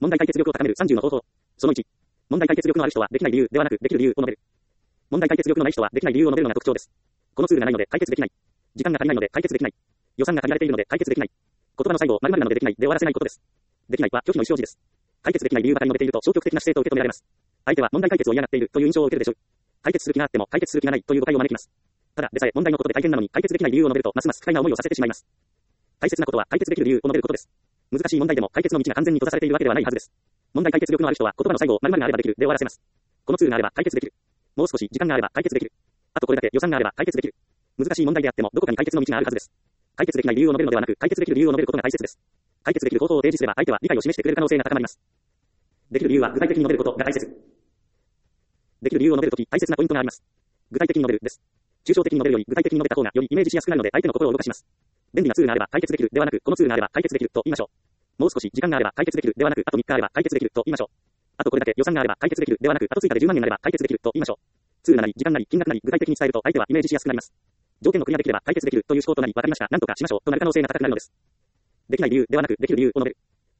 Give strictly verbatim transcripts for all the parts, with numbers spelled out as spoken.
問題解決力を高めるさんじゅうの方法。そのいち。問題解決力のある人はできない理由ではなくできる理由を述べる。問題解決力のない人はできない理由を述べるのが特徴です。このツールがないので解決できない。時間が足りないので解決できない。予算が限られているので解決できない。言葉の最後を〇〇なのでできないで終わらせないことです。できないは拒否の意思表示です。解決できない理由ばかり述べていると消極的な姿勢と受け止められます。相手は問題解決を嫌がっているという印象を受けるでしょう。解決する気があっても解決する気がないという誤解を招きます。ただでさえ問題のことで大変なのに解決できない理由を述べるとますます不快な思いをさせてしまいます。大切なことは解決できる理由を述べることです。難しい問題でも解決の道が完全に閉ざされているわけではないはずです。問題解決力のある人は言葉の最後を〇〇があればできるで終わらせます。このツールがあれば解決できる。もう少し時間があれば解決できる。あとこれだけ予算があれば解決できる。難しい問題であってもどこかに解決の道があるはずです。解決できない理由を述べるのではなく解決できる理由を述べることが大切です。解決できる方法を提示すれば相手は理解を示してくれる可能性が高まります。できる理由は具体的に述べることが大切。できる理由を述べるとき大切なポイントがあります。具体的に述べるです。抽象的に述べるより具体的に述べた方がよりイメージしやすくなるので相手の心を動かします。便利なツールがあれば解決できるではなくこのツールがあれば解決できると言いましょう。もう少し時間があれば解決できるではなくあとみっかあれば解決できると言いましょう。あとこれだけ予算があれば解決できるではなくあと追加でじゅうまんえんあれば解決できると言いましょう。ツールなり時間なり金額なり具体的に伝えると相手はイメージしやすくなります。条件をクリアできれば解決できるという思考となり分かりました何とかしましょうとなる可能性が高くなるのです。できない理由ではなくできる理由を述べる。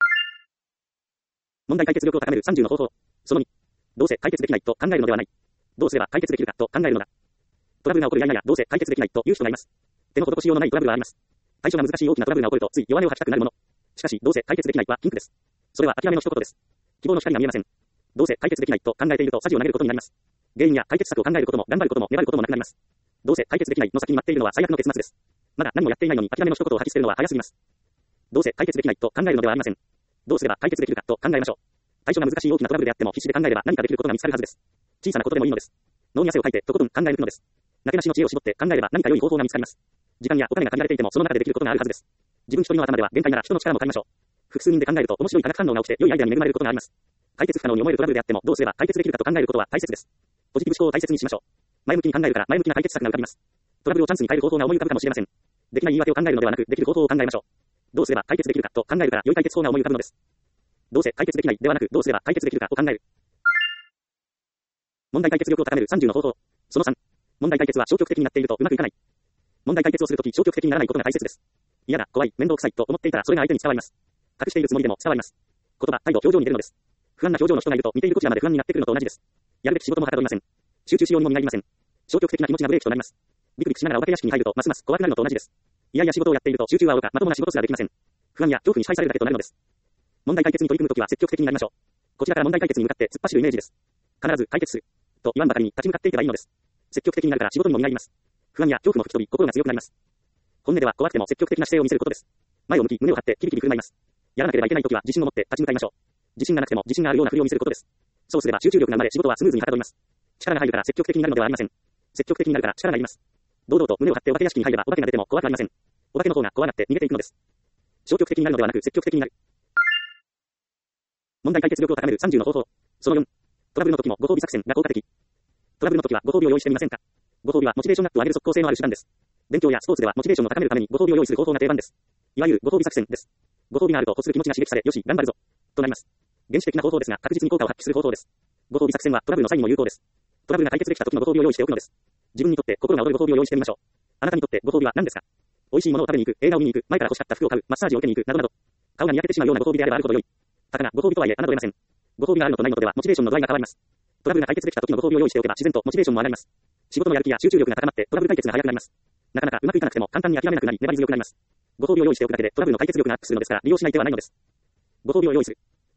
問題解決力を高めるさんじゅうの方法。そのに。どうせ解決できないと考えるのではない。どうすれば解決できるかと考えるのだ。トラブルが起こるやややどうせ解決できないという人がいます。手の施しようのないトラブルはあります。対処が難しい大きなトラブルが起こるとつい弱音を吐きたくなるもの。しかしどうせ解決できないはピンクです。それは諦めの一言です。希望の光が見えません。どうせ解決できないと考えていると匙を投げることになります。原因や解決策を考えることも頑張ることも粘ることもなくなります。どうせ解決できないの先に待っているのは最悪の結末です。まだ何もやっていないのに諦めの一言を吐き捨てるのは早すぎます。どうせ解決できないと考えるのではありません。どうすれば解決できるかと考えましょう。対処が難しい大きなトラブルであっても必死で考えれば何かできることが見つかるはずです。小さなことでもいいのです。脳に汗をかいてとことん考え抜くのです。なけなしの知恵を絞って考えれば何か良い方法が見つかります。時間やお金が限られていてもその中でできることがあるはずです。自分一人の頭では限界なら人の力も借りましょう。複数人で考えると面白い化学反応が起きて良いアイデアに恵まれることがあります。解決不可能に思えるトラブルであってもどうすれば解決できるかと考えることは大切です。ポジティブ思考を大切にしましょう。前向きに考えるから前向きな解決策が浮かびます。トラブルをチャンスに変える方法が思い浮かぶかもしれません。できない言い訳を考えるのではなくできる方法を考えましょう。どうすれば解決できるかと考えるから良い解決法が思い浮かぶのです。どうせ解決できないではなくどうすれば解決できるかを考える。問題解決力を高めるさんじゅうの方法。そのさん。問題解決は消極的になっているとうまくいかない。問題解決をするとき消極的にならないことが大切です。嫌だ、怖い、面倒くさいと思っていたらそれが相手に伝わります。隠しているつもりでも伝わります。言葉、態度、表情に出るのです。不安な表情の人がいると見ているこちらまで不安になってくるのと同じです。やるべき仕事もはかどりません。集中しようにも実りません。消極的な気持ちがブレーキとなります。ビクビクしながらお化け屋敷に入るとますます怖くなるのと同じです。いやいや仕事をやっていると集中はおろかまともな仕事すらできません。不安や恐怖に支配されるだけとなるのです。問題解決に取り組むときは積極的になりましょう。こちらから問題解決に向かって突っ走るイメージです。必ず解決する。と言わんばかりに立ち向かっていけばいいのです。積極的になるから仕事にも実ります。不安や恐怖も吹き飛び心が強くなります。本音では怖くても積極的な姿勢を見せることです。前を向き胸を張ってキビキビ振る舞います。やらなければいけないときは自信を持って立ち向かいましょう。自信がなくても自信があるようなふりを見せることです。そうすれば集中力が生まれ仕事はスムーズにはかどります。力が入るから積極的になるのではありません。積極的になるから力がいります。堂々と胸を張ってお化け屋敷に入ればお化けが出ても怖くありません。お化けの方が怖がって逃げていくのです。消極的になるのではなく積極的になる。問題解決力を高めるさんじゅうの方法。そのよん。トラブルの時もご褒美作戦が効果的。トラブルの時はご褒美を用意してみませんか。ご褒美はモチベーションアップを上げる即効性のある手段です。勉強やスポーツではモチベーションを高めるためにご褒美を用意する方法が定番です。いわゆるご褒美作戦です。ご褒美があると欲する気持ちが刺激され、よし、頑張るぞとなります。原始的な方法ですが確実に効果を発揮する方法です。ご褒美作戦はトラブルの際にも有効です。トラブルが解決できた時のご褒美を用意しておくのです。自分にとって心が躍るご褒美を用意してみましょう。あなたにとってご褒美は何ですか。美味しいものを食べに行く、映画を見に行く、前から欲しかった服を買う、マッサージを受けに行くなどなど。顔がにやけてしまうようなご褒美であればあるほど良い。たかがご褒美とはいえ侮れません。ご褒美があるのとないのとではモチベーションの度合いが変わります。トラブルが解決できた時のご褒美を用意しておけば自然とモチベーションも上がります。仕事のやる気や集中力が高まってトラブル解決が早くなります。なかなかうまくいかなくても簡単に諦めなくなり粘り強くなります。ご褒美を用意しておくだけでトラブルの解決力がアップするのですから利用しない手はないのです。ご褒美を用意する。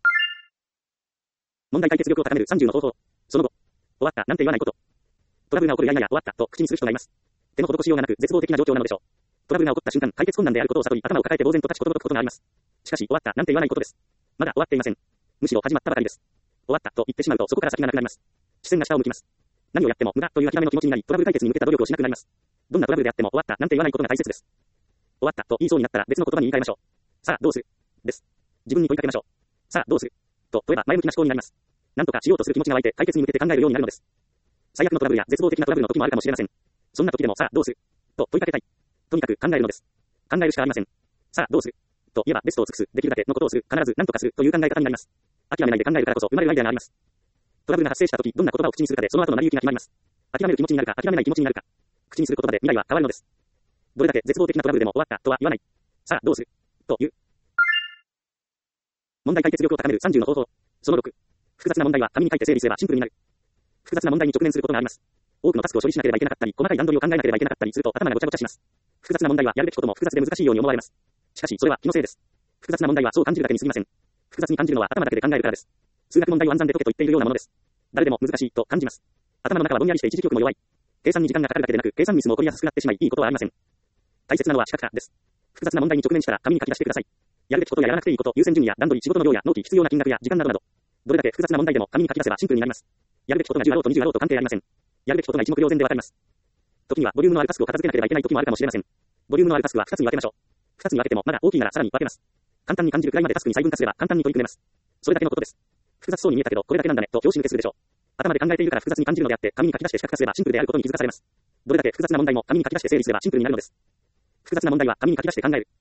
問題解決力を高めるさんじゅうの方法。その後、終わったなんて言わないこと。トラブルが起こるやいやや終わったと口にする人がいます。手の施しようがなく絶望的な状況なのでしょう。トラブルが起こった瞬間解決困難であることを悟り頭を抱えて呆然と立ちことごとくことがあります。しかし終わったなんて言わないことです。まだ終わっていません。むしろ始まったばかりです。終わったと言ってしまうとそこから先がなくなります。視線が下を向きます。何をやっても無駄という諦めの気持ちになりトラブル解決に向けた努力をしなくなります。どんなトラブルであっても終わったなんて言わないことが大切です。終わったと言いそうになったら別の言葉に言い換えましょう。さあどうするです。自分に問いかけましょう。さあどうすると問えば前向きな思考になります。なんとかしようとする気持ちが湧いて解決に向けて考えるようになるのです。最悪のトラブルや絶望的なトラブルの時もあるかもしれません。そんな時でもさあどうすると問いかけたい。とにかく考えるのです。考えるしかありません。さあどうすると言えばベストを尽くす、できるだけのことをする、必ず何とかするという考え方になります。諦めないで考えるからこそ生まれるアイデアがあります。トラブルが発生した時どんな言葉を口にするかでその後の成り行きが決まります。諦める気持ちになるか諦めない気持ちになるか。口にする言葉で未来は変わるのです。どれだけ絶望的なトラブルでも終わったとは言わない。さあどうするという。 問題解決力を高めるさんじゅうの方法。そのろく。複雑な問題は紙に書いて整理すればシンプルになる。複雑な問題に直面することがあります。多くのタスクを処理しなければいけなかったり、細かい段取りを考えなければいけなかったりすると頭がごちゃごちゃします。複雑な問題はやるべきことも複雑で難しいように思われます。しかし、それは気のせいです。複雑な問題はそう感じるだけに過ぎません。複雑に感じるのは頭だけで考えるからです。数学問題を暗算で解けと言っているようなものです。誰でも難しいと感じます。頭の中はぼんやりして一時記憶も弱い。計算に時間がかかるだけでなく、計算ミスも起こりやすくなってしまい、いいことはありません。大切なのは視覚化です。複雑な問題に直面したら紙に書き出してください。やるべきことややらなくていいこと、優先順位や段取り、仕事の量や納期、必要な金額や時間などなど、どれだけ複雑な問題でも紙に書き出せばシンプルになります。やるべきことがじゅうあろうとにじゅうあろうと関係ありません。やるべきことが一目瞭然でわかります。時にはボリュームのあるタスクを片付けなければいけない時もあるかもしれません。ボリュームのあるタスクはふたつに分けましょう。ふたつに分けてもまだ大きいならさらに分けます。簡単に感じるくらいまでタスクに細分化すれば簡単に取り組めます。それだけのことです。複雑そうに見えたけどこれだけなんだねと拍子抜けするでしょう。頭で考えているから複雑に感じるのであって、紙に書き出して視覚化すればシンプルであることに気づかされます。どれだけ複雑な問題も紙に書き出して整理すればシンプルになるのです。複雑な問題は紙に書き出して考える。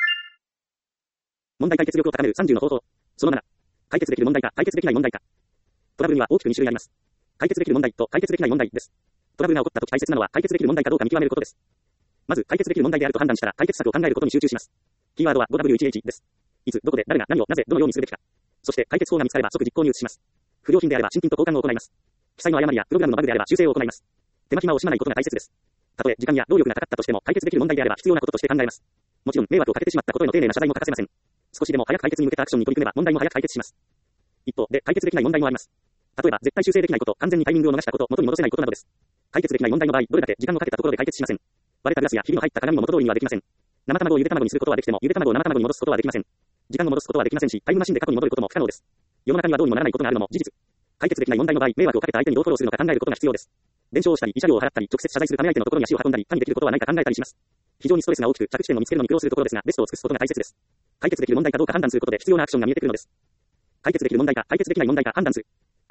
問題解決力を高めるさんじゅうの方法。そのなな。解決できる問題か解決できない問題か。トラブルには大きくに種類あります。解決できる問題と解決できない問題です。トラブルが起こった時大切なのは解決できる問題かどうか見極めることです。まず解決できる問題であると判断したら解決策を考えることに集中します。キーワードは ごダブリューいちエイチ です。いつ、どこで、誰が何を、なぜ、どのようにするべきか。そして解決法が見つかれば即実行に移します。不良品であれば新品と交換を行います。記載の誤りやプログラムのバグであれば修正を行います。手間暇を惜しまないことが大切です。たとえ時間や労力がかかったとしても解決できる問題であれば必要なこととして考えます。もちろん迷惑をかけてしまったことへの丁寧な謝罪も欠かせません。少しでも早く解決に向けたアクションに取り組めば問題も早く解決します。一方で解決できない問題もあります。例えば絶対修正できないこと、完全にタイミングを逃したこと、元に戻せないことなどです。解決できない問題の場合、どれだけ時間をかけたところで解決しません。割れたグラスやひびの入った鏡も元通りにはできません。生卵をゆで卵にすることはできても、ゆで卵を生卵に戻すことはできません。時間を戻すことはできませんし、タイムマシンで過去に戻ることも不可能です。世の中にはどうにもならないことがあるのも事実。解決できない問題の場合、迷惑をかけた相手にどうフォローするのか考えることが必要です。弁償をしたり、慰謝料を払ったり、直接謝罪するため相手のところに足を運んだり、他にできることはないか考えたりします。非常にストレスが大きく、着地点を見つけるのに苦労するところですが、ベストを尽くすことが大切です。解決できる問題かどうか判断することで必要なアクションが見えてくるのです。解決できる問題か解決できない問題か判断する。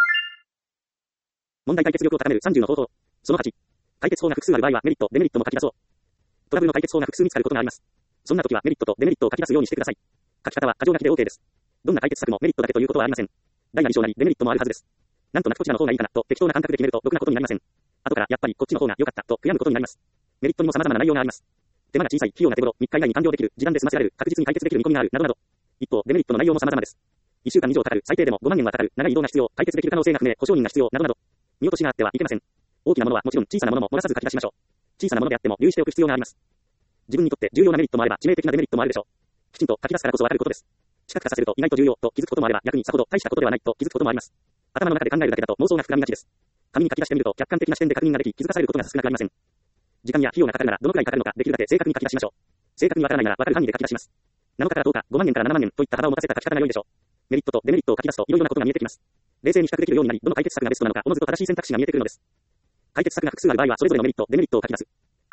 問題解決力を高めるさんじゅうの方法。そのはち。解決法が複数ある場合はメリット、デメリットも書き出そう。トラブルの解決法が複数見つかることがあります。そんな時はメリットとデメリットを書き出すようにしてください。書き方は箇条書きで OK です。どんな解決策もメリットだけということはありません。大なり小なりデメリットもあるはずです。なんとなくこちらの方がいいかなと適当な感覚で決めるとろくなことになりません。後からやっぱりこっちの方が良かったと悔やむことになります。メリットにも様々な内容があります。手間が小さい、費用が手頃、みっか以内に完了できる、時短で済ませられる、確実に解決できる見込みがある、などなど。一方、デメリットの内容も様々です。いっしゅうかん以上かかる、最低でもごまんえんはかかる、長い移動が必要、解決できる可能性が不明、保証人が必要、などなど。見落としがあってはいけません。大きなものはもちろん小さなものも漏らさず書き出しましょう。小さなものであっても留意しておく必要があります。自分にとって重要なメリットもあれば致命的なデメリットもあるでしょう。きちんと書き出すからこそわかることです。視覚化させると意外と重要と気づくこともあれば逆にさほど大したことではないと気づくこともあります。頭の中で考えるだけだと妄想が膨らみがちです。紙に書き出してみると客観的な視点で確認ができ気づかされることが少なくありません。時間や費用がかかるならどのくらいかかるのかできるだけ正確に書き出しましょう。正確にわからないならわかる範囲で書き出します。なのかからどうかごまんえんからななまんえんといった幅を持たせた書き方が良いでしょう。メリットとデメリットを書き出すといろいろなことが見えてきます。冷静に比較できるようになりどの解決策がベストなのかおのずと正しい選択肢が見えてくるのです。解決策が複数ある場合はそれぞれのメリット、デメリットを書き出す。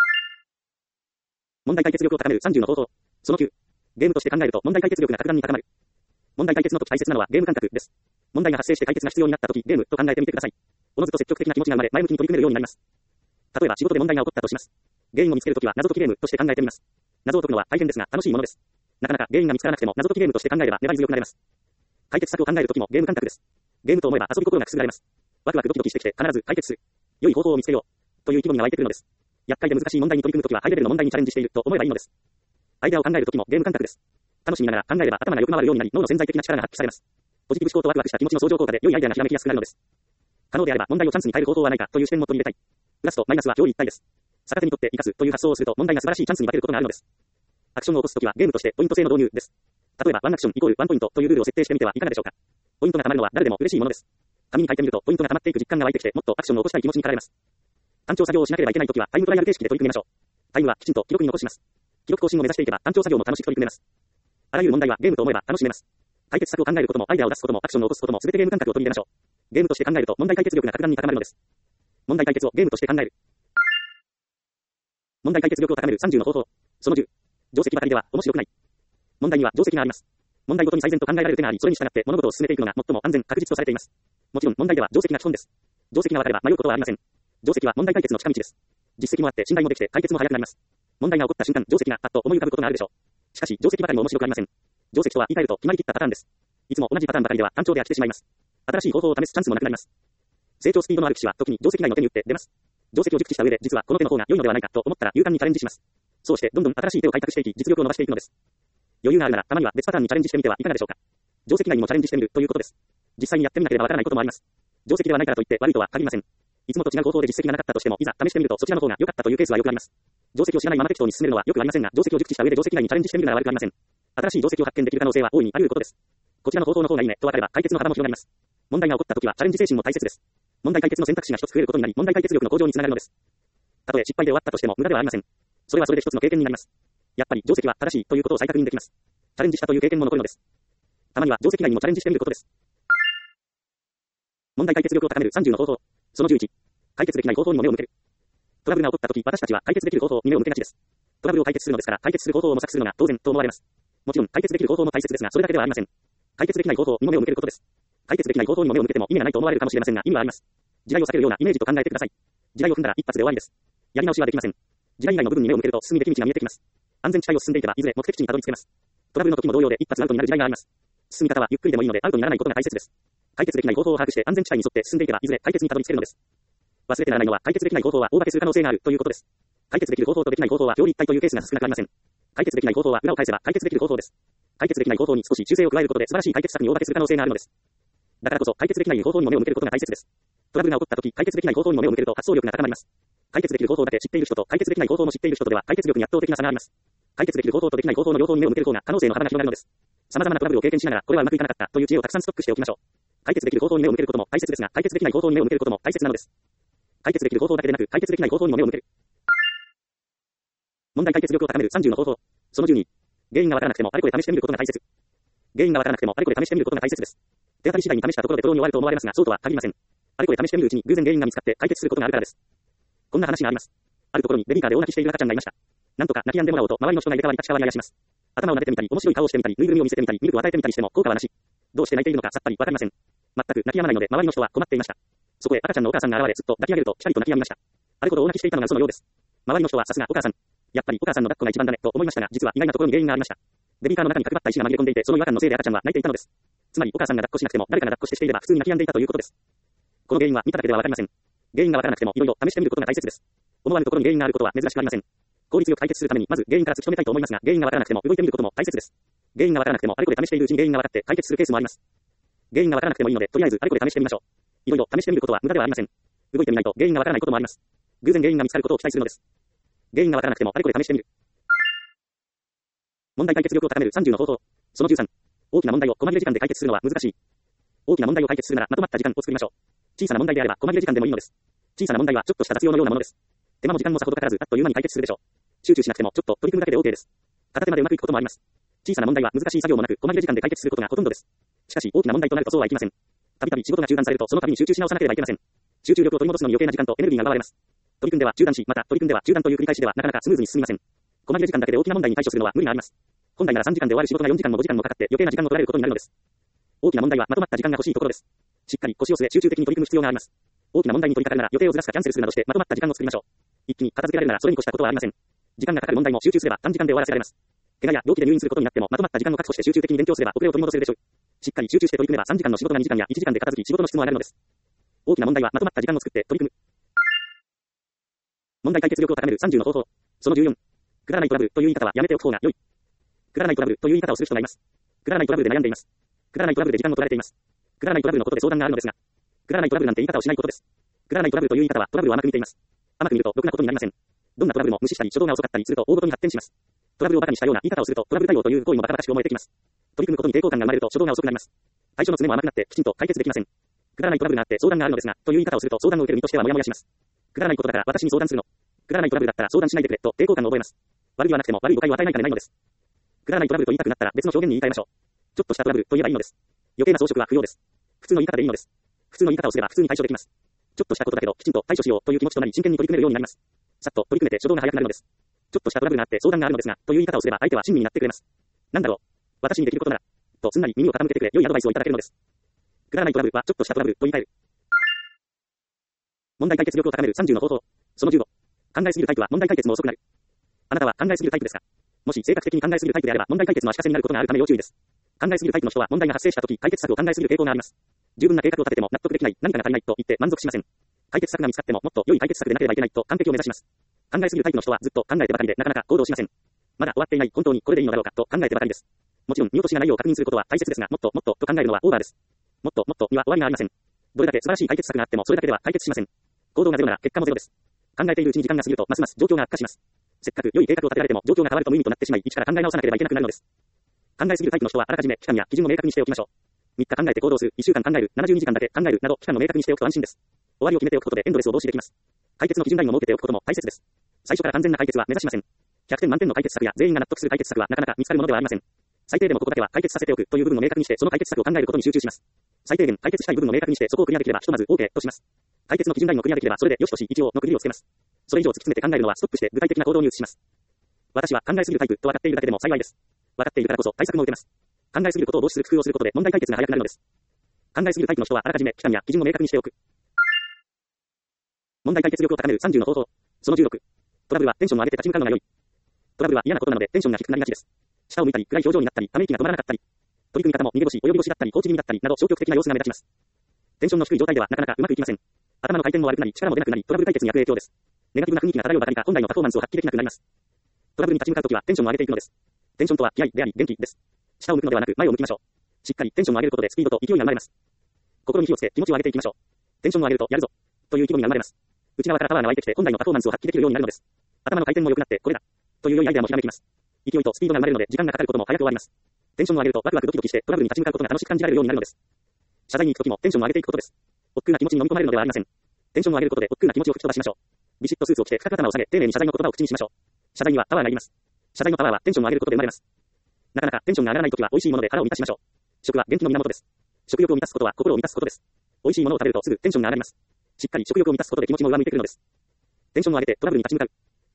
問題解決力を高めるさんじゅうの方法。そのきゅう。ゲームとして考えると問題解決力が格段に高まる。問題解決の時大切なのはゲーム感覚です。問題が発生して解決が必要になった時ゲームと考えてみてください。おのずと積極的な気持ちが生まれ前向きに取り組めるようになります。例えば仕事で問題が起こったとします。原因を見つけるときは謎解きゲームとして考えてみます。謎を解くのは大変ですが楽しいものです。なかなか原因が見つからなくても謎解きゲームとして考えれば粘り強くなれます。解決策を考えるときもゲーム感覚です。ゲームと思えば遊び心がくすぐられます。ワクワクドキドキしてきて必ず解決する。良い方法を見つけよう。という気分が湧いてくるのです。厄介で難しい問題に取り組むときはハイレベルの問題にチャレンジしていると思えばいいのです。アイデアを考えるときもゲーム感覚です。楽しみながら考えれば頭が良く回るようになり脳の潜在的な力が発揮されます。ポジティブ思考とワクワクした気持ちの相乗効果で良いアイデアがひらめきやすくなるのです。可能であれば問題をチャンスに変える方法はないかという視点も取り入れたい。プラスとマイナスは表裏一体です。逆手にとって生かすという発想をすると問題が素晴らしいチャンスに化けることがあるのです。アクションを起こすときはゲームとしてポイント制の導入です。例えばワンアクションイコールワンポイントというルールを設定してみてはいかがでしょうか。ポイントが貯まるのは誰でも嬉しいものです。紙に書いてみるとポイントが貯まっていく実感が湧いてきてもっとアクションを起こしたい気持ちに駆られます。単調作業をしなければいけないときはタイムトライアル形式で取り組みましょう。タイムはきちんと記録に残します。記録更新を目指していけば単調作業も楽しく取り組めます。あらゆる問題はゲームと思えば楽しめます。解決策を考えることもアイデアを出すこともアクションを起こすことも全てゲーム感覚を取り入れましょう。ゲームとして考えると問題解決力が格段に高まるのです。問題解決をゲームとして考える。問題解決力を高めるさんじゅうの方法。そのじゅう。定石ばかりでは面白くない。問題には定石があります。問題ごとに最善と考えられる手があり、それに従って物事を進めていくのが最も安全確実とされています。もちろん問題では定石が基本です。定石が分かれば迷うことはありません。定石は問題解決の近道です。実績もあって信頼もできて解決も早くなります。問題が起こった瞬間、定石がパッと思い浮かぶことがあるでしょう。しかし定石ばかりも面白くありません。定石とは言い換えると決まりきったパターンです。いつも同じパターンばかりでは単調で飽きてしまいます。新しい方法を試すチャンスもなくなります。成長スピードのある棋士は時に定石内の手に打って出ます。定石を熟知した上で実はこの手の方が良いのではないかと思ったら勇敢にチャレンジします。そうしてどんどん新しい手を開拓していき実力を伸ばしていくのです。余裕があるならたまには別パターンにチャレンジしてみてはいかがでしょうか。 定石内にもチャレンジしてみるということです。実際にやってみなければわからないこともあります。定石ではないからといって悪いとは限りません。いつもと違う方法で実績がなかったとしても、いざ試してみるとそちらの方が良かったというケースはよくあります。定石を知らないまま適当に進めるのはよくありませんが、定石を熟知した上で定石内にチャレンジしてみるなら悪くありません。新しい定石を発見できる可能性は大いにあることです。こちらの方法の方がいいねと分かれば解決の幅も広がります。問題が起こった時はチャレンジ精神も大切です。問題解決の選択肢が一つ増えることになり、問題解決力の向上につながるのです。たとえ失敗で終わったとしても無駄ではありません。それはそれで一つの経験になります。やっぱり定石は正しいということを再確認できます。チャレンジしたという経験も残るのです。たまには定石内にもチャレンジしてみることです。問題解決力を高めるさんじゅうの方法。そのじゅういち。解決できない方法にも目を向ける。トラブルが起こった時、私たちは解決できる方法に目を向けがちです。トラブルを解決するのですから、解決する方法を模索するのが当然と思われます。もちろん解決できる方法も大切ですが、それだけではありません。解決できない方法にも目を向けることです。解決できない方法にも目を向けても意味がないと思われるかもしれませんが、意味はあります。地雷を避けるようなイメージと考えてください。地雷を踏んだら一発で終わりです。やり直しはできません。地雷以外の部分に目を向けると進みでき道が見えてきます。安全地帯を進んでいけばいずれ目的地にたどり着けます。トラブルの時も同様で一発アウトになる地雷があります。進み方はゆっくりでもいいのでアウトにならないことが大切です。解決できない方法を把握して安全地帯に沿って進んでいけばいずれ解決にたどり着けるのです。忘れてならないのは解決できない方法は大化けする可能性があるということです。解決できる方法とできない方法は表裏一体というケースが少なくありません。解決できない方法は裏を返せば解決できる方法です。解決できない方法に少し修正を加えることで素晴らしい解決策に大化けする可能性があるのです。だからこそ解決できない方法にも目を向けることが大切です。トラブルが起こった時、解決できない方法にも目を向けると発想力が高まります。解決できる方法だけ知っている人と解決できない方法も知っている人とでは解決力に圧倒的な差があります。解決できる方法とできない方法の両方に目を向ける方が可能性の幅が広がるのです。様々なトラブルを経験しながらこれはうまくいかなかったという知恵をたくさんストックしておきましょう。解決できる方法に目を向けることも大切ですが、解決できない方法に目を向けることも大切なのです。解決できる方法だけでなく、解決できない方法にも目を向ける。問題解決力を高めるさんじゅうの方法。そのじゅうに。原因がわからなくてもあれこれ試してみることが大切。原因がわからなくてもあれこれ試してみることが大切です。手当たり次第に試したところでとろうに終わると思われますが、そうとは限りません。あれこれ試してみるうちに偶然原因が見つかって解決することがあるからです。こんな話があります。あるところにベビーカーで大泣きしている赤ちゃんがいました。なんとか泣き止んでもらおうと周りの人が入れ替わり立ち代わりあやします。頭を撫でてみたり、面白い顔をしてみたり、ぬいぐるみを見せてみたり、ミルクを与えてみたりしても効果はなし。どうして泣いているのかさっぱりわかりません。全く泣き止まないので周りの人は困っていました。そこへ赤ちゃんのお母さんが現れ、すっと抱き上げると、しゃりと泣き止みました。あれほど大泣きしていたのが嘘のようです。周りの人はさすがお母さん。やっぱりお母さんの抱っこが一番だね、と思いましたが、実は意外なところに原因がありました。ベビーカーの中に角張った石が紛れ込んでいて、その違和感のせいで赤ちゃんは泣いていたのです。つまりお母さんが抱っこしなくても、誰かが抱っこしてしていれば普通に泣き止んでいたということです。この原因は見ただけではわかりません。原因がわからなくても、いろいろ試してみることが大切です。思わぬところに原因があることは珍しくありません。効率よく解決するために、まず原因から突き止めたいと思いますが、原因がわからなくても動いてみることも大切です。原因がわからなくても、あれこれ試しているうちに原因がわかって解決するケースもあります。原因がわからなくてもいいので、とりあえずあれこれ試してみましょう。いろいろ試してみることは無駄ではありません。動いてみないと原因がわからないこともあります。偶然原因が見つかることを期待するのです。原因がわからなくてもあれこれ試してみる。問題解決力を高めるさんじゅうの方法。そのじゅうさん。大きな問題を細切れ時間で解決するのは難しい。大きな問題を解決するならまとまった時間を作りましょう。小さな問題であれば細切れ時間でもいいのです。小さな問題はちょっとした雑用のようなものです。手間も時間もさほどかからずあっという間に解決するでしょう。集中しなくてもちょっと取り組むだけで OK です。片手間でうまくいくこともあります。小さな問題は難しい作業もなく細切れ時間で解決することがほとんどです。しかし大きな問題となるとそうはいきません。たびたび仕事が中断されるとその度に集中し直さなければいけません。集中力を取り戻すのに余計な時間とエネルギーが奪われます。取り組んでは中断し、また取り組んでは中断という繰り返しではなかなかスムーズに進みません。細切れ時間だけで大きな問題に対処するのは無理があります。本来ならさんじかんで終わる仕事がよんじかんもごじかんもかかって余計な時間を取られることになるのです。大きな問題はまとまった時間が欲しいところです。しっかり腰を据え集中的に取り組む必要があります。大きな問題に取り掛かるなら予定をずらすかキャンセルするなどしてまとまった時間を作りましょう。一気に片付けられるならそれに越したことはありません。時間がかかる問題も集中すれば短時間で終わらせられます。怪我や病気で入院することになってもまとまった時間を確保して集中的に勉強すれば遅れを取り戻せるでしょう。しっかり集中して取り組めばさんじかんの仕事がにじかんやいちじかんで片付き仕事の質も上がるのです。大きな問題はまとまった時間を作って取り組む。問題解決力を高めるさんじゅうの方法。そのじゅうよん。くだらないトラブルという言い方はやめておく方が良い。くだらないトラブルという言い方をする人がいます。くだらないトラブルで悩んでいます。くだらないトラブルで時間を取られています。くだらないトラブルのことで相談があるのですが、くだらないトラブルなんて言い方をしないことです。くだらないトラブルという言い方はトラブルを甘く見ています。甘く見るとろくなことになりません。どんなトラブルも無視したり初動が遅かったりすると大事に発展します。トラブルをバカにしたような言い方をするとトラブル対応という行為もバカバカしく思えてきます。取り組むことに抵抗感が生まれると初動が遅くなります。対処の詰めも甘くなってきちんと解決できません。くだらないトラブルがあって相談があるのですが、という言い方をすると相談を受ける身としてはモヤモヤします。くだらないことだから私に相談するの。くだらないトラブルだったら相談しないでくれと抵抗感を覚えます。悪気はなくても悪い誤解を与えないからないのです。くだらないトラブルと言いたくなったら別の表現に言い換えましょう。ちょっとしたトラブルと言えばいいのです。余計な装飾は不要です。普通の言い方でいいのです。普通の言い方をすれば普通に対処できます。ちょっとしたことだけどきちんと対処しようという気持ちとなり真剣に取り組めるようになります。さっと取り組めて初動が早くなるのです。ちょっとしたトラブルがあって相談があるのですが、という言い方をすれば相手は親身になってくれます。なんだろう。私にできることなら、とすんなり耳を傾けてくれ、良いアドバイスをいただけるのです。くだらないトラブルはちょっとしたトラブルと言い換える。問題解決力を高めるさんじゅうの方法。そのじゅうご。考えすぎるタイプは問題解決も遅くなる。あなたは考えすぎるタイプですか？もし性格的に考えすぎるタイプであれば問題解決の足かせになることがあるため要注意です。考えすぎるタイプの人は問題が発生したとき解決策を考えすぎる傾向があります。十分な計画を立てても納得できない、何かが足りないと言って満足しません。解決策が見つかってももっと良い解決策でなければいけないと完璧を目指します。考えすぎるタイプの人はずっと考えてばかりでなかなか行動しません。まだ終わっていない、本当にこれでいいのだろうかと考えてばかりです。 もちろん見落としがないよう確認することは大切ですが、もっともっとと考えるのはオーバーです。もっともっとには終わりがありません。どれだけ素晴らしい解決策があってもそれだけでは解決しません。行動がゼロなら結果もゼロです。考えているうちに時間が過ぎるとますます状況が悪化します。せっかく良い計画を立てられても状況が変わると無意味となってしまい、一から考え直さなければいけなくなるのです。考えすぎるタイプの人はあらかじめ期間や基準を明確にしておきましょう。みっか考えて行動する、いっしゅうかん考える、ななじゅうにじかんだけ考えるなど期間を明確にしておくと安心です。終わりを決めておくことでエンドレスを防止できます。解決の基準ラインを設けておくことも大切です。最初から完全な解決は目指しません。ひゃくてん満点の解決策や全員が納得する解決策はなかなか見つかるものではありません。最低でもここだけは解決させておくという部分を明確にしてその解決策を考えることに集中します。最低限解決したい部分を明確にしてそこをクリアできればひとまず OK とします。解決の基準ラインをクリアできればそれでよしとし一応の区切りをつけます。それ以上突き詰めて考えるのはストップして具体的な行動に移します。私は考えすぎるタイプと分かっているだけでも幸いです。分かっているからこそ対策も打てます。考えすぎることを防止する工夫をすることで問題解決が早くなるのです。考えすぎるタイプの人はあらかじめ期間や基準を明確にしておく。問題解決力を高めるさんじゅうの方法。そのじゅうろく。トラブルはテンションを上げて立ち向かうのが良い。トラブルは嫌なことなのでテンションが低くなりがちです。下を向いたり暗い表情になったりため息が止まらなかったり、取り組み方も逃げ腰、及び腰だったり、放置気味だったりなど消極的な様子が目立ちます。テンションの低い状態ではなかなかうまくいきません。頭の回転も悪くなり、力も出なくなり、トラブル解決に悪影響です。ネガティブな雰囲気が漂うばかりか、本来のパフォーマンスを発揮できなくなります。トラブルに立ち向かうときはテンションを上げていくのです。テンションとは気合であり、元気です。下を向くのではなく、前を向きましょう。しっかりテンションを上げることでスピードと勢いが生まれます。心に火をつけ、気持ちを上げていきましょう。テンションを上げると、やるぞという気分が生まれます。内側からパワーが湧いてきて、本来のパフォーマンスを発揮できるようになるのです。頭の回転も良くなって、これだという良いアイデアもひらめきます。勢いとスピードが生まれるので、時間がかかることも早く終わります。テンションを上げると、ワクワクドキドキして、トラブルに立ち向かうことが楽しく感じられるようになるのです。謝罪に行くときもテンションを上げていくことです。億劫な気持ちに飲み込まれるのではありません。テンションを上げることで億劫な気持ちを吹き飛ばしましょう。ビシッとスーツを着て深く頭を下げ、丁寧に謝罪の言葉を口にしましょう。謝罪にはパワーがいります。謝罪のパワーはテンションを上げることで生まれます。なかなかテンションが上がらないときは美味しいもので腹を満たしましょう。食は元気の源です。食欲を満たすことは心を満たすことです。美味しいものを食べるとすぐテンションが上がります。しっかり食欲を満たすことで気持ちも上向いてくるのです。テンションを上げてトラブルに立ち向かう。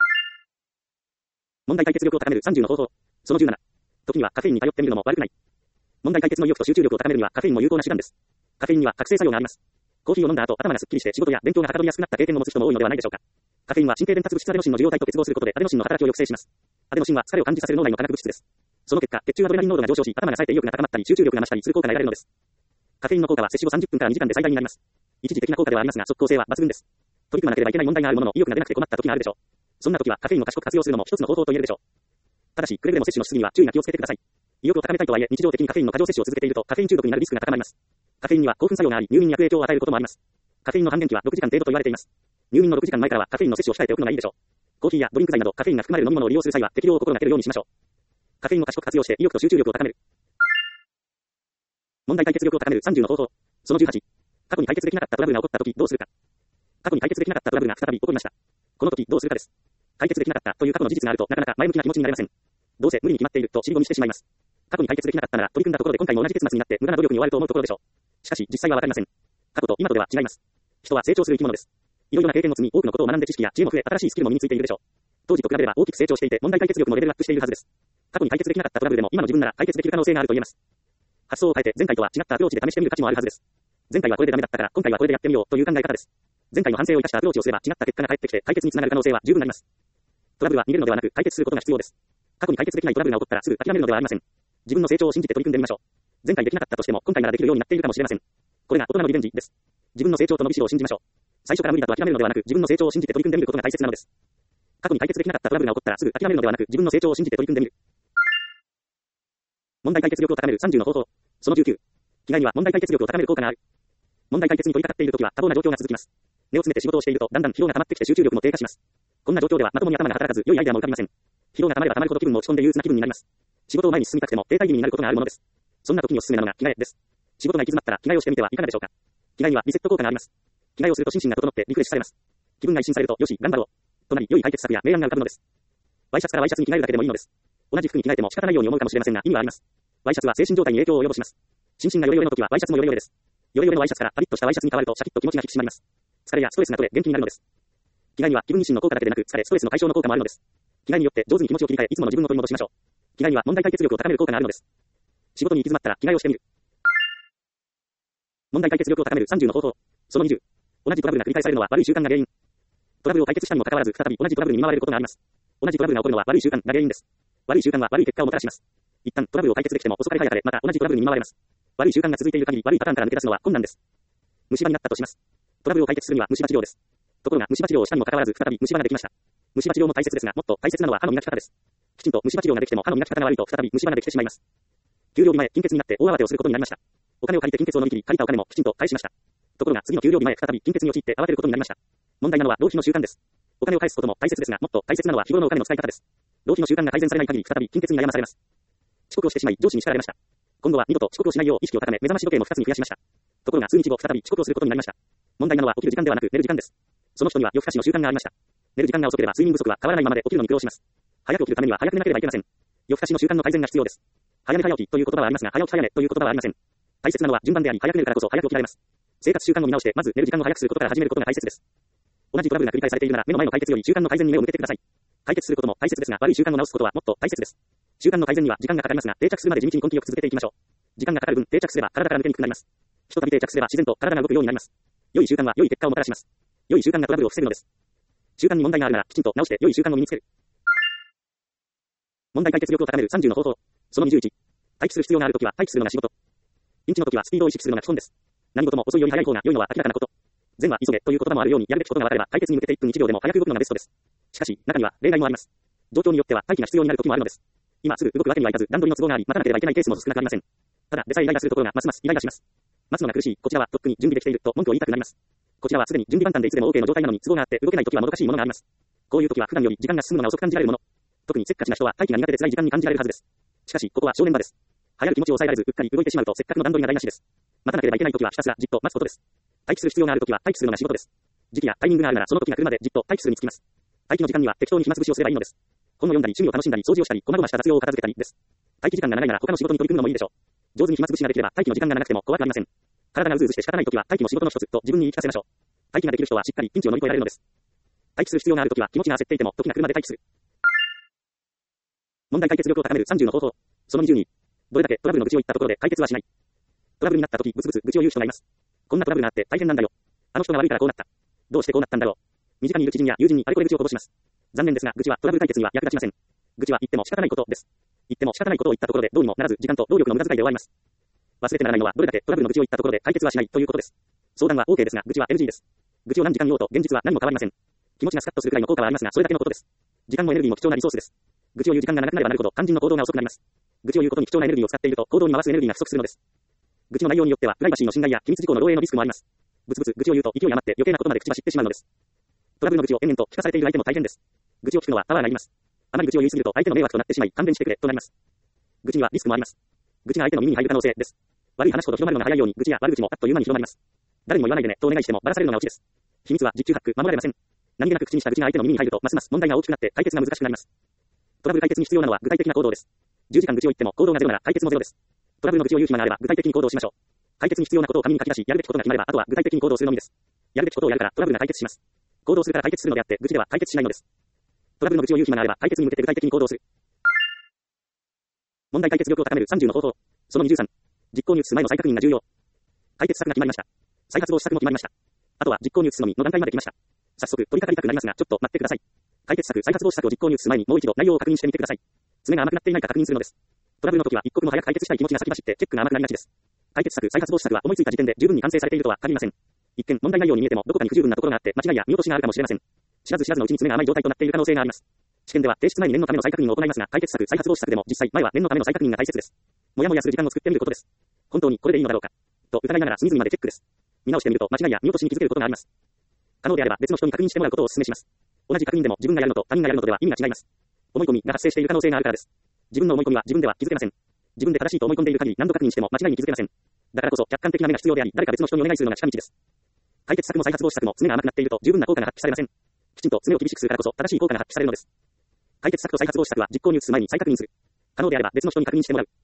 問題解決力を高めるさんじゅうの方法。そのじゅうなな。時にはカフェインに頼ってみるのも悪くない。問題解決の意欲と集中力を高めるにはカフェインも有効な手段です。カフェインには覚醒作用があります。コーヒーを飲んだ後、頭がすっきりして仕事や勉強がはかどりやすくなった経験を持つ人も多いのではないでしょうか。カフェインは神経伝達物質アデノシンの受容体と結合することでアデノシンの働きを抑制します。アデノシンは疲れを感じさせる脳内の化学物質です。その結果、血中アドレナリン濃度が上昇し、頭が冴えて意欲が高まったり、集中力が増したりする効果が得られるのです。カフェインの効果は摂取後さんじゅっぷんからにじかんで最大になります。一時的な効果ではありますが、即効性は抜群です。取り組まなければいけない問題があるものの意欲が出なくて困った時があるでしょう。そんな時はカフェインを賢く活用するのも一つの方法と言えるでしょう。ただし、くれぐれも摂取のしすぎには注意が気をつけてください。意欲を高めたいとはいえ、日常的にカフェインの過剰摂取を続けていると、カフェイン中毒になるリスクが高まります。カフェインには興奮作用があり、入眠に悪影響を与えることもあります。カフェインの半減期はろくじかん程度と言われています。入眠のろくじかんまえからはカフェインの摂取を控えておくのがいいでしょう。コーヒーやドリンク剤などカフェインが含まれる飲み物を利用する際は適量を心がけるようにしましょう。カフェインを賢く活用して意欲と集中力を高める。問題解決力を高めるさんじゅうの方法。そのじゅうはち。過去に解決できなかったトラブルが起こった時どうするか。過去に解決できなかったトラブルが再び起こりました。この時どうするかです。解決できなかったという過去の事実があるとなかなか前向きな気持ちになれません。どうせ無理に決まっていると尻込みしてしまいます。過去に解決できなかったなら取り組んだところで今回も同じ結末になって無駄な努力に終わると思うところでしょう。しかし実際はわかりません。過去と今とでは違います。人は成長する生き物です。いろいろな経験を積み多くのことを学んで知識や知恵も増え新しいスキルも身についているでしょう。当時と比べれば大きく成長していて問題解決力もレベルアップしているはずです。過去に解決できなかったトラブルでも今の自分なら解決できる可能性があると言えます。発想を変えて前回とは違ったアプローチで試してみる価値もあるはずです。前回はこれでダメだったから今回はこれでやってみようという考え方です。前回の反省を生かしたアプローチをすれば違った結果が返ってきて解決につながる可能性は十分あります。トラブルは逃げるのではなく解決することが必要です。過去に解決できないトラブルが起こったらすぐ諦めるのではありません。自分の成長を信じて取り組んでみましょう。前回できなかったとしても今回ならできるようになっているかもしれません。これが大人のリベンジです。自分の成長と伸びしろを信じましょう。最初から無理だと諦めるのではなく自分の成長を信じて取り組んでみることが大切なのです。過去に解決できなかったトラブルが起こったらすぐ諦めるのではなく自分の成長を信じて取り組んでみる。問題解決力を高めるさんじゅうの方法。そのじゅうきゅう。気概には問題解決力を高める効果がある。問題解決に取り掛かっているときは多忙な状況が続きます。根を詰めて仕事をしているとだんだん疲労が溜まってきて集中力も低下します。こんな状況ではまともに頭が働かず良いアイデアも浮かびません。疲労が溜まれば溜まるほど気分も落ち込んで憂鬱な気分になります。仕事を前に進みたくても停滞気味になることがあるものです。そんな時におすすめなのが着替えです。仕事が行き詰まったら着替えをしてみてはいかがでしょうか。着替えにはリセット効果があります。着替えをすると心身が整ってリフレッシュされます。気分が一新されるとよし頑張ろうとなり良い解決策や明暗が浮かぶのです。ワイシャツからワイシャツに着替えるだけでもいいのです。同じ服に着替えても仕方ないように思うかもしれませんが意味はあります。ワイシャツは精神状態に影響を及ぼします。心身がヨレヨレの時はワイシャツもヨレヨレです。ヨレヨレのワイシャツからパリッとしたワイシャツに変わるとシャキッと気持ちが引き締まります。疲れやストレスが取れ元気になるのです。着替えには気分自身の効果だけでなく疲れストレスの解消の効果もあるのです。着替えによって上手に気持ちを切り替えいつもの自分を取り戻しましょう。着替えには問題解決力を高める効果があるのです。仕事に行き詰まったら着替えをしてみる。問題解決力を高めるさんじゅうの方法。そのにじゅう。同じトラブルが繰り返されるのは悪い習慣が原因。トラブルを解決したにもかかわらず再び同じトラブルに見舞われることがあります。同じトラブルが起こるのは悪い習慣が原因です。悪い習慣は悪い結果をもたらします。一旦トラブルを解決できても遅かれ早かれまた同じトラブルに見舞われます。悪い習慣が続いている限り悪いパターンから抜け出すのは困難です。虫歯になったとします。トラブルを解決するには虫歯治療です。ところが虫歯治療をしたにもかかわらず再び虫歯ができました。虫歯治療も大切ですがもっと大切なのは歯の磨き方です。きちんと虫歯治療ができても歯の磨き方が悪いと再び虫歯ができてしまいます。 給料日前、金欠になって大慌てをすることになりました。お金を借りて金欠を乗り切り、借りたお金もきちんと返しました。ところが次の給料日前、再び金欠に陥って慌てることになりました。問題なのは浪費の習慣です。お金を返すことも大切ですが、もっと大切なのは日頃のお金の使い方です。浪費の習慣が改善されない限り、再び金欠に悩まされます。遅刻をしてしまい、上司に叱られました。今度は二度と遅刻をしないよう意識を高め、目覚まし時計も二つに増やしました。ところが数日後、再び遅刻をすることになりました。問題なのは起きる時間ではなく寝る時間です。その人には夜更かしの習慣がありました。寝る時間が遅ければ睡眠不足は変わらないままで起きるのに苦労します。早く起きるためには早く寝なければいけません。夜更かしの習慣の改善が必要です。早寝早起きという言葉はありますが、早起き早寝という言葉はありません。大切なのは順番であり、早く寝るからこそ早く起きられます。生活習慣を見直して、まず寝る時間を早くすることから始めることが大切です。同じトラブルが繰り返されているなら、目の前の解決より習慣の改善に目を向けてください。解決することも大切ですが、悪い習慣を直すことはもっと大切です。習慣の改善には時間がかかりますが、定着するまで地道に根気よく続けていきましょう。時間がかかる分、定着すれば体から抜けにくくなります。ひとたび定着すれば自然と体が動くようになります。良い習慣は良い結果をもたらします。良い習慣がトラブルを防ぐのです。習慣に問題があるなら、きちんと直して良い習慣を身につける。問題解決力を高めるさんじゅうの方法。そのにじゅういち。待機する必要があるときは待機するのが仕事。ピンチのときはスピードを意識するのが基本です。何事も遅いより早い方が良いのは明らかなこと。善は急げという言葉もあるように、やるべきことが分かれば解決に向けていっぷんいちびょうでも早く動くのがベストです。しかし、中には例外もあります。状況によっては待機が必要になるときもあるのです。今すぐ動くわけにはいかず、段取りの都合があり、待たなければいけないケースも少なくありません。ただでさえイライラするところがますますイライラします。待つのが苦しい、こちらはとっくに準備できていると文句を言いたくなります。こちらはすでに準備万端でいつでも OK の状態なのに都合があって動けないときはもどかしいものがあります。こういうときは普段より時間が進むのが遅く感じられるもの。特にせっかちな人は待機が苦手で辛い時間に感じられるはずです。しかし、ここは正念場です。早い気持ちを抑えられず、うっかり動いてしまうとせっかくの段取りが台無しです。待たなければいけないときはひたすらじっと待つことです。待機する必要があるときは待機するのが仕事です。時期やタイミングがあるならその時が来るまでじっと待機するにつきます。待機の時間には適当に暇つぶしをすればいいのです。本を読んだり趣味を楽しんだり掃除をしたり、細々した雑用を片付けたりです。待機時間が長いなら他の仕事に取り組むのもいいでしょう。上手に暇つぶしができれば待機の時間が長くても怖くありません。体がうずうずして仕方ないときは待機も仕事の一つと自分に言い聞かせましょう。待機ができる人はしっかりピンチを乗り越えられるのです。待機する必要があるときは気持ちが焦っていても時が来るまで待機する。問題解決力を高めるさんじゅうの方法。そのにじゅうに。どれだけトラブルの愚痴を言ったところで解決はしない。トラブルになったときブツブツ愚痴を言う人がいます。こんなトラブルがあって大変なんだよ。あの人が悪いからこうなった。どうしてこうなったんだろう。身近にいる知人や友人にあれこれ愚痴をこぼします。残念ですが愚痴はトラブル解決には役立ちません。愚痴は言っても仕方ないことです。言っても仕方ないことを言ったところでどうにもならず時間と労力の無駄遣いで終わります。忘れてならないのはどれだけトラブルの愚痴を言ったところで解決はしないということです。相談は OK ですが愚痴は エヌジー です。愚痴を何時間言おうと現実は何も変わりません。気持ちがスカッとするくらいの効果はありますがそれだけのことです。時間もエネルギーも貴重なリソースです。愚痴を言う時間が長くなればなるほど肝心の行動が遅くなります。愚痴を言うことに貴重なエネルギーを使っていると行動に回すエネルギーが不足するのです。愚痴の内容によってはプライバシーの侵害や機密事項の漏洩のリスクもあります。ブツブツ愚痴を言うと勢い余って余計なことまで口走ってしまうのです。トラブルの愚痴を延々と聞かされている相手も大変です。愚痴を聞くのはパワーがいります。あまり愚痴を言いすぎると相手の迷惑となってしまい勘弁してくれとなります。愚痴にはリスクもあります。愚痴が相手の耳に入る可能性です。悪い話ほど広まるのが早いように愚痴や悪口もあっという間に広まります。誰にも言わないでねとお願いしてもバラされるのがオチです。秘密は十中八九守られません。何気なく口にした愚痴が相手の耳に入るとますます問題が大きくなって解決が難しくなります。トラブル解決に必要なのは具体的な行動です。じゅうじかん愚痴を言っても行動がゼロなら解決もゼロです。トラブルの愚痴を言う暇があれば具体的に行動しましょう。解決に必要なことを紙に書き出しやるべきことが決まればあとは具体的に行動するのみです。やるべきことをやるからトラブルが解決します。行動するから解決するのであって愚痴では解決しないのです。トラブルの愚痴を言う暇があれば解決に向けて具体的に行動する。問題解決力を高めるさんじゅうの方法。そのにじゅうさん。実行に移す前の再確認が重要。解決策が決まりました。再発防止策も決まりました。あとは実行に移すのみの段階まで来ました。早速取り掛かりたくなりますがちょっと待ってください。解決策再発防止策を実行に移す前にもう一度内容を確認してみてください。爪が甘くなっていないか確認するのです。トラブルの時は一刻も早く解決したい気持ちが先走ってチェックが甘くなりがちです。解決策再発防止策は思いついた時点で十分に完成されているとは限りません。一見問題内容に見えてもどこかに不十分なところがあって間違いや見落としがあるかもしれません。知らず知らずのうちに爪が甘い状態となっている可能性があります。試験では提出前に念のための再確認を行いますが解決策再発防止策でも実際前は念のための再確認が大切です。もやもやする時間を作ってみることです。本当にこれでいいのだろうかと疑いながら隅々までチェックです。見直してみると間違いや見落としに気づけることがあります。可能であれば別の人に確認してもらうことをお勧めします。同じ確認でも自分がやるのと他人がやるのとでは意味が違います。思い込みが発生している可能性があるからです。自分の思い込みは自分では気づけません。自分で正しいと思い込んでいる限り何度確認しても間違いに気づけません。だからこそ客観的な目が必要であり誰か別の人にお願いするのが近道です。解決策も再発防止策も爪が甘くなっていると十分な効果が発揮されません。きちんと爪を厳しくするからこそ正しい効果が発揮されるのです。解決策と再発防止策は実行に移す前に再確認する。可能であれば別の人に確認してもらう。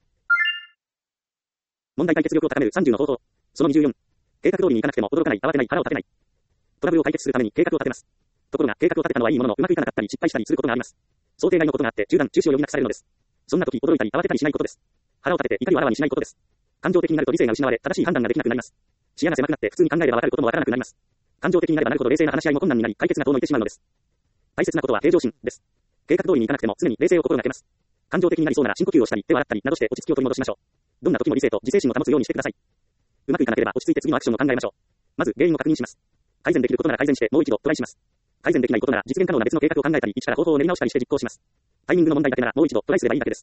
問題解決力を高めるさんじゅうの方法。そのにじゅうよん。計画通りにいかなくても驚かない、慌てない、腹を立てない。トラブルを解決するために計画を立てます。ところが計画を立てたのはいいもののうまくいかなかったり失敗したりすることがあります。想定外のことがあって中断中止を余儀なくされるのです。そんな時驚いたり慌てたりしないことです。腹を立てて怒りをあらわにしないことです。感情的になると理性が失われ正しい判断ができなくなります。視野が狭くなって普通に考えればわかることもわからなくなります。感情的になればなるほど冷静な話し合いも困難になり解決が遠のいてしまうのです。大切なことは平常心です。計画通りにいかなくても常に冷静を心がけます。感情的になりそうなら深呼吸をしたり手を洗ったりなどして落ち着きを取り戻しましょう。どんな時も理性と自制心を保つようにしてください。うまくいかなければ落ち着いて次のアクションを考えましょう。まず原因を確認します。改善できることなら改善してもう一度トライします。改善できないことなら実現可能な別の計画を考えたり一から方法を練り直したりして実行します。タイミングの問題だけならもう一度トライすればいいだけです。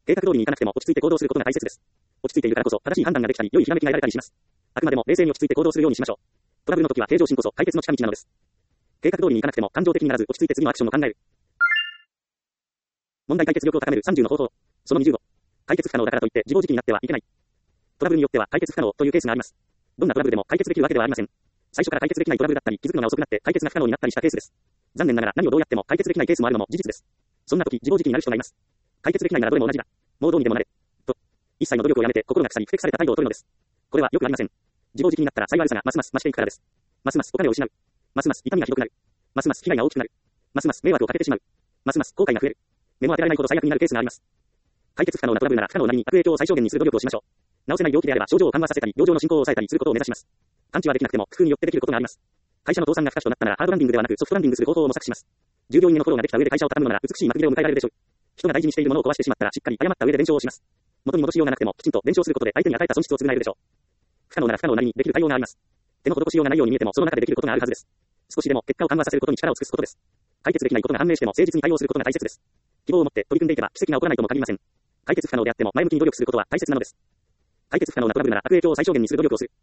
計画通りにいかなくても落ち着いて行動することが大切です。落ち着いているからこそ正しい判断ができたり、良いひらめきが得られたりします。あくまでも冷静に落ち着いて行動するようにしましょう。トラブルの時は平常心こそ解決の近道なのです。計画通りにいかなくても感情的にならず落ち着いて次のアクションを考える。問題解決力を高めるさんじゅうの方法。そのにじゅうご。解決不可能だからといって自暴自棄になってはいけない。トラブルによっては解決不可能というケースがあります。どんなトラブルでも解決できるわけではありません。最初から解決できないトラブルだったり、気づくのが遅くなって解決が不可能になったりしたケースです。残念ながら何をどうやっても解決できないケースもあるのも事実です。そんな時自暴自棄になる人がいます。解決できないならどれも同じだ。もうどうにでもなれ。と、一切の努力をやめて心が腐り、ふてくされた態度を取るのです。これはよくありません。自暴自棄になったら幸い悪さがますます増していくからです。ますますお金を失う。ますます痛みがひどくなる。ますます被害が大きくなる。ますます迷惑をかけてしまう。ますます後悔が増える。目も当てられないほど最悪になるケースがあります。解決不可能なトラブルなら不可能なりに悪影響を最小限にする努力をしましょう。治せない病気であれば症状を緩和させたり、病状の進行を抑えたりすることを目指します。完治はできなくても工夫によってできることがあります。会社の倒産が不可避となったならハードランディングではなくソフトランディングする方法を模索します。従業員へのフォローができた上で会社を畳むのなら美しい幕切れを迎えられるでしょう。人が大事にしているものを壊してしまったらしっかり謝った上で弁償をします。元に戻しようがなくてもきちんと弁償することで相手に与えた損失を償えるでしょう。不可能なら不可能なりにできる対応があります。手の施しようがないように見えてもその中でできることがあるはずです。少しでも結果を緩和させることに力を尽くすことです。解決できないことが判明しても誠実に対応することが大切です。希望を持って取り組んでいけば奇跡が起こらないとも限りません。解決不可能であっても前向きに努力することは大切なのです。解決不可能なトラブルなら悪影響を最小限にする努力をする。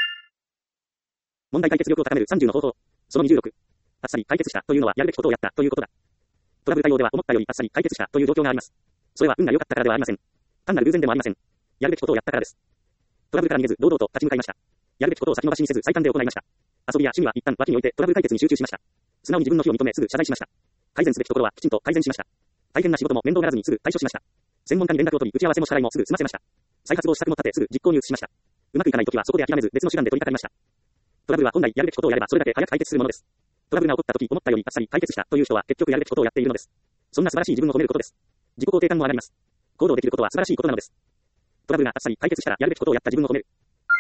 問題解決力を高めるさんじゅうの方法。そのにじゅうろく。あっさり解決したというのはやるべきことをやったということだ。トラブル対応では思ったよりあっさり解決したという状況があります。それは運が良かったからではありません。単なる偶然でもありません。やるべきことをやったからです。トラブルから逃げず堂々と立ち向かいました。やるべきことを先延ばしにせず最短で行いました。遊びや趣味は一旦脇に置いてトラブル解決に集中しました。素直に自分の非を認めすぐ謝罪しました。改善すべきところはきちんと改善しました。大変な仕事も面倒がらずにすぐ対処しました。専門家に連絡を取り打ち合わせも支払いもすぐ済ませました。再発防止策も立てすぐ実行に移しました。うまくいかないときはそこで諦めず別の手段で取り掛かりました。トラブルは本来やるべきことをやればそれだけ早く解決するものです。トラブルが起こったとき思ったよりあっさり解決したという人は結局やるべきことをやっているのです。そんな素晴らしい自分を褒めることです。自己肯定感も上がります。行動できることは素晴らしいことなのです。トラブルがあっさり解決したらやるべきことをやった自分を褒める。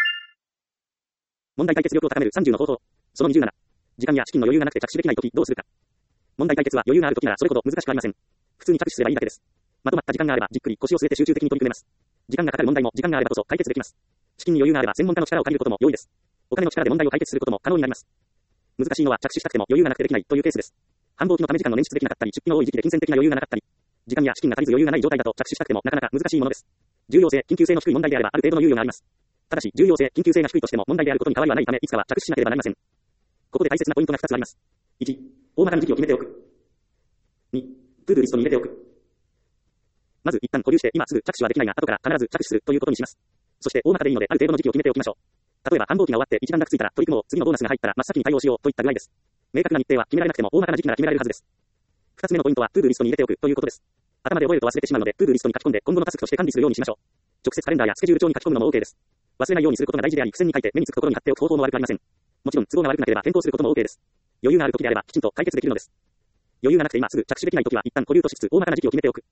問題解決力を高めるさんじゅうの方法。そのにじゅうなな。時間や資金の余裕がなくて着手できないときどうするか。問題解決は余裕があるときならそれほど難しくありません。普通に着手すればいいだけです。まとまった時間があればじっくり腰を据えて集中的に取り組めます。時間がかかる問題も時間があればこそ解決できます。資金に余裕があれば専門家の力を借りることも良いです。お金の力で問題を解決することも可能になります。難しいのは着手したくても余裕がなくてできないというケースです。繁忙期のため時間の捻出できなかったり、出費の多い時期で金銭的な余裕がなかったり、時間や資金が足りず余裕がない状態だと着手したくてもなかなか難しいものです。重要性、緊急性の低い問題であればある程度の猶予があります。ただし、重要性、緊急性が低いとしても問題であることに変わりはないため、いつかは着手しなければなりません。ここで大切なポイントがふたつあります。いち、大まかな時期を決めておく。に、トゥードゥリストに入れておく。まず一旦保留して今すぐ着手はできないが後から必ず着手するということにします。そして大まかでいいのである程度の時期を決めておきましょう。例えば繁忙期が終わって一段落ついたら取り組もう、次のボーナスが入ったら真っ先に対応しようといった具合です。明確な日程は決められなくても大まかな時期なら決められるはずです。二つ目のポイントはトゥードゥリストに入れておくということです。頭で覚えると忘れてしまうのでトゥードゥリストに書き込んで今後のタスクとして管理するようにしましょう。直接カレンダーやスケジュール帳に書き込むのも OK です。忘れないようにすることが大事であり、付箋に書いて目につくところに貼っておく方法も悪くありません。もちろん都合が悪くなければ検討することも OK です。余裕がある時であればきちんと解決できるのです。余裕がなくて今すぐ着手できない時は一旦保留としつつ大まかな時期を決めておく。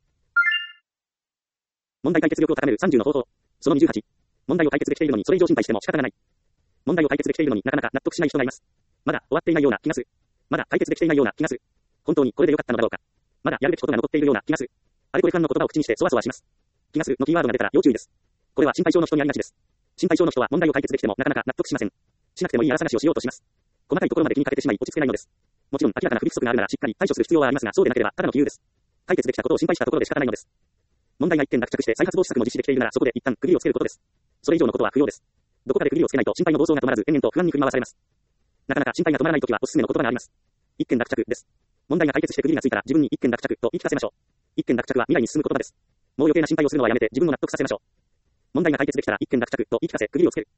問題解決力を高めるさんじゅうの方法。そのにじゅうはち。問題を解決できているのにそれ以上心配しても仕方がない。問題を解決できているのになかなか納得しない人がいます。まだ終わっていないような気がする。まだ解決できていないような気がする。本当にこれで良かったのだろうか。まだやるべきことが残っているような気がする。あれこれ不安の言葉を口にしてそわそわします。気がするのキーワードが出たら要注意です。これは心配性の人にありがちです。心配性の人は問題を解決できてもなかなか納得しません。しなくてもいい荒探しをしようとします。細かいところまで気にかけてしまい落ち着けないのです。もちろん明らかな不備不足があるならしっかり対処する必要はありますが、そうでなければただの杞憂です。解決できたことを心配したところで仕方ないのです。問題が一点落着して再発防止策も実施できているならそこで一旦区切りをつけることです。それ以上のことは不要です。どこかで区切りをつけないと心配の暴走が止まらず延々と不安に振り回されます。なかなか心配が止まらないときはおすすめの言葉があります。一件落着です。問題が解決して区切りがついたら自分に一件落着と言い聞かせましょう。一件落着は未来に進む言葉です。もう余計な心配をするのはやめて自分を納得させましょう。問題が解決できたら一件落着と言い聞かせ区切りをつける。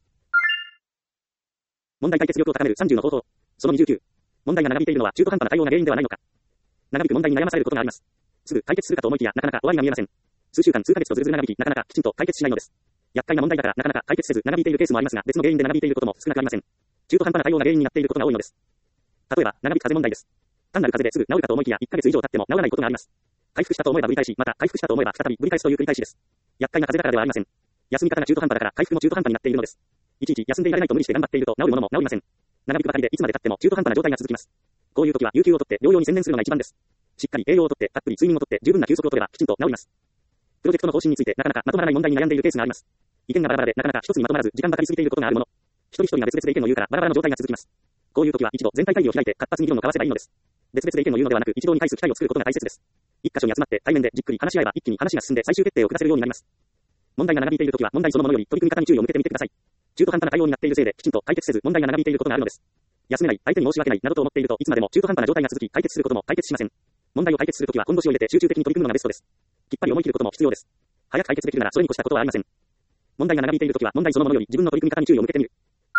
問題解決力を高めるさんじゅうの方法。そのにじゅうきゅう。問題が長引いているのは中途半端な対応が原因ではないのか。長引く問題に悩まされることがあります。すぐ解決するかと思いきやなかなか終わりが見えません。数週間数ヶ月とずるずる長引きなかなかきちんと解決しないのです。厄介な問題だからなかなか解決せず長引いているケースもありますが別の原因で長引いていることも少なくありません。中途半端な対応が原因になっていることが多いのです。例えば長引く風邪問題です。単なる風邪ですぐ治るかと思いきやいっかげつ以上経っても治らないことがあります。回復したと思えばぶり返し、また回復したと思えば再びぶり返すという繰り返しです。厄介な風邪だからではありません。休み方が中途半端だから回復も中途半端になっているのです。いちいち休んでいられないと無理して頑張っていると治るものも治りません。長引くばかりでいつまで経っても中途半端な状態が続きます。こういう時は有給を取って療養に専念するのが一番です。しっかり栄養をとってたっぷり睡眠をとって十分な休息を取ればきちんと治ります。プロジェクトの方針についてなかなかまとまらない問題に悩んでいるケースがあります。意見がバラバラでなかなか一つにまとまらず時間ばかり過ぎていることがあるもの。一人一人が別々で意見を言うからバラバラの状態が続きます。こういう時は一度全体会議を開いて活発に議論を交わせばいいのです。別々で意見を言うのではなく一堂に会す機会を作ることが大切です。 一箇所に集まって対面でじっくり話し合えば一気に話が進んで最終決定を下せるようになります。問題が長引いているときは問題そのものより取り組み方に注意を向けてみてください。中途半端な対応になっているせいできちんと解決せず問題が長引いていることがあるのです。休めない、相手に申し訳ないなどと思っているといつまでも中途半端な状態が続き解決することも解決しません。問題を解決するときは本腰を入れて集中的に取り組むのがベストです。きっぱり思い切ることも必要です。早く解決できるならそれに越したことはありません。問題が長引いているときは問題そのものより自分の取り組み方に注意を向けてみる。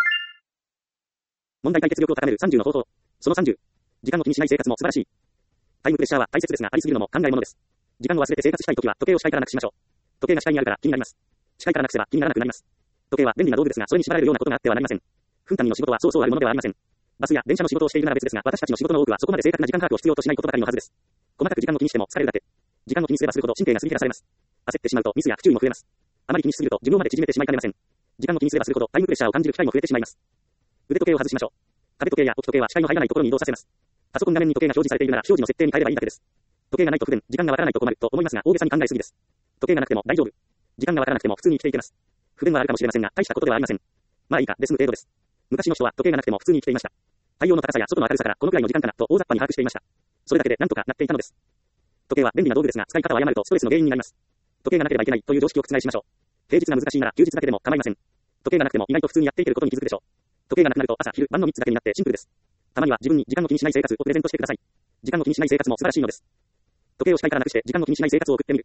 問題解決力を高めるさんじゅうの方法。そのさんじゅう。時間を気にしない生活も素晴らしい。タイムプレッシャーは大切ですがありすぎるのも考えものです。時間を忘れて生活したいときは時計を視界からなくしましょう。時計が視界にあるから気になります。視界からなくせば気にならなくなります。時計は便利な道具ですがそれに縛られるようなことがあってはなりません。分単位の仕事はそうそうあるものではありません。バスや電車の仕事をしているなら別ですが私たちの仕事の多くはそこまで正確な時間把握を必要としないことばかりのはずです。細かく時間を気にしても疲れるだけ。時間を気にすればするほど神経がすり減らされます。焦ってしまうとミスや不注意も増えます。あまり気にしすぎると寿命まで縮めてしまいかねません。時間を気にすればするほどタイムプレッシャーを感じる機会も増えてしまいます。腕時計を外しましょう。壁時計や置き時計は視界の入らないところに移動させます。パソコン画面に時計が表示されているなら表示の設定に変えればいいだけです。時計がないと不便、時間がわからないと困ると思いますが大げさに考えすぎです。時計がなくても大丈夫。時間がわからなくても普通に生きていけます。不便はあるかもしれませんが大したことではありません。まあいいか、で済む程度です。昔の人は時計がなくても普通に生きていました。太陽の高さや外の明るさからこのくらいの時間かなと大雑把に把握していました。それだけでなんとかなっていたのです。時計は便利な道具ですが使い方を誤るとストレスの原因になります。時計がなければいけないという常識を覆しましょう。平日が難しいなら休日だけでも構いません。時計がなくても意外と普通にやっていけることに気づくでしょう。時計がなくなると朝昼晩のみっつだけになってシンプルです。たまには自分に時間を気にしない生活をプレゼントしてください。時間を気にしない生活も素晴らしいのです。時計を視界からなくして時間を気にしない生活を送ってみる。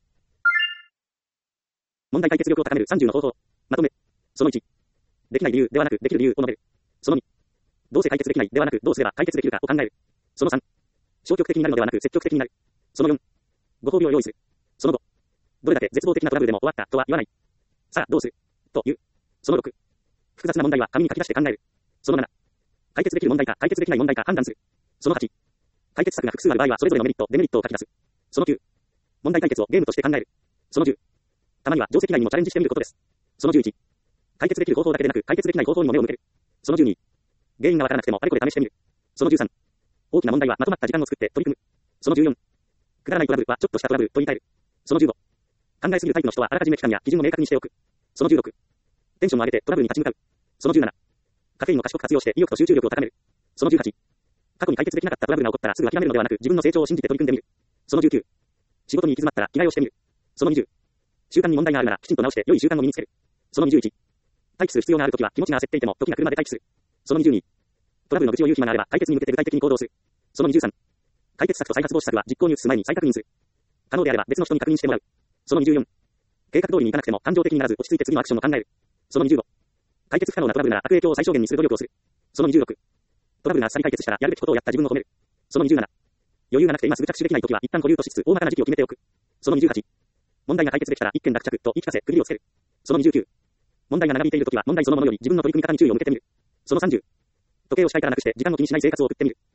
問題解決力を高めるさんじゅうの方法。まとめ。そのいち。できない理由ではなくできる理由を述べる。そのに。どうせ解決できないではなくどうすれば解決できるかを考える。そのさん。消極的になるのではなく積極的になる。そのよん。ご褒美を用意する。そのご。どれだけ絶望的なトラブルでも終わったとは言わない。さあどうするという。そのろく。複雑な問題は紙に書き出して考える。そのなな。解決できる問題か解決できない問題か判断する。そのはち。解決策が複数ある場合はそれぞれのメリット、デメリットを書き出す。そのきゅう。問題解決をゲームとして考える。そのじゅう。たまには定石以外にもチャレンジしてみることです。そのじゅういち。解決できる方法だけでなく解決できない方法にも目を向ける。そのじゅうに。原因がわからなくてもあれこれ試してみる。そのじゅうさん。大きな問題はまとまった時間を作って取り組む。そのじゅうよん。くだらないトラブルはちょっとしたトラブルと言い換える。そのじゅうご。考えすぎるタイプの人はあらかじめ期間や基準を明確にしておく。そのじゅうろく。テンションを上げてトラブルに立ち向かう。そのじゅうなな。カフェインを賢く活用して意欲と集中力を高める。そのじゅうはち。過去に解決できなかったトラブルが起こったらすぐ諦めるのではなく自分の成長を信じて取り組んでみる。そのじゅうきゅう。仕事に行き詰まったら着替えをしてみる。そのにじゅう。習慣に問題があるならきちんと直して良い習慣を身につける。そのにじゅういち。待機する必要があるときは気持ちが焦っていても時が車で待機する。そのにじゅうに。トラブルの愚痴を言う暇があれば解決に向けて具体的に行動する。そのにじゅうさん。解決策と再発防止策は実行に移す前に再確認する。可能であれば別の人に確認してもらう。そのにじゅうよん。計画通りにいかなくても感情的にならず落ち着いて次のアクションを考える。そのにじゅうご。解決不可能なトラブルなら悪影響を最小限にする努力をする。そのにじゅうろく。トラブルがあっさり解決したらやるべきことをやった自分を褒める。そのにじゅうなな。余裕がなくて今すぐ着手できないときは一旦保留としつつ大まかな時期を決めておく。そのにじゅうはち。問題が解決できたら一件落着と言い聞かせ区切りをつける。そのにじゅうきゅう。問題が長引いているときは問題そのものより自分の取り組み方に注意を向けてみる。そのさんじゅう。時計を視界からなくして時間を気にしない生活を送ってみる。